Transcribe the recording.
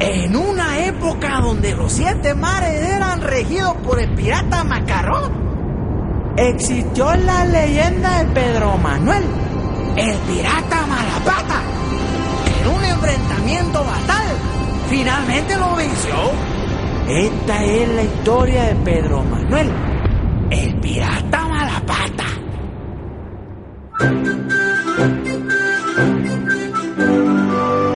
En una época donde los 7 mares eran regidos por el pirata Macarrón, existió la leyenda de Pedro Manuel, el pirata Malapata, que en un enfrentamiento fatal finalmente lo venció. Esta es la historia de Pedro Manuel, el pirata Malapata.